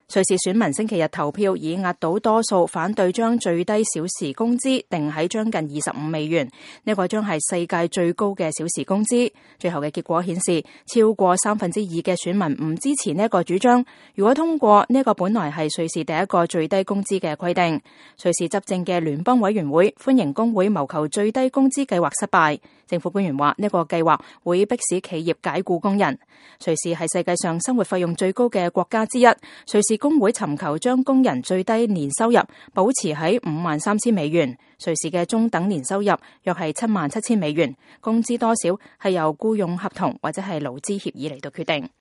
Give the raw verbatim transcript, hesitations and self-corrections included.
瑞士選民星期日投票以壓倒多數反對將最低小時工資定喺將近二十五美元，呢個將係世界最高嘅小時工資。最後嘅結果顯示，超過三分之二嘅選民唔支持呢一個主張。如果通過，呢個本來係瑞士第一個最低工資嘅規定。瑞士執政嘅聯邦委員會歡迎工會謀求最低工資計劃失敗。政府官員話呢個計劃會迫使企業解僱工人。瑞士係世界上生活費用最高嘅國家之一。瑞士工會尋求將工人最低年收入保持喺五萬三千美元，瑞士嘅中等年收入約係七萬七千美元，工資多少係由僱傭合同或者係勞資協議嚟到決定。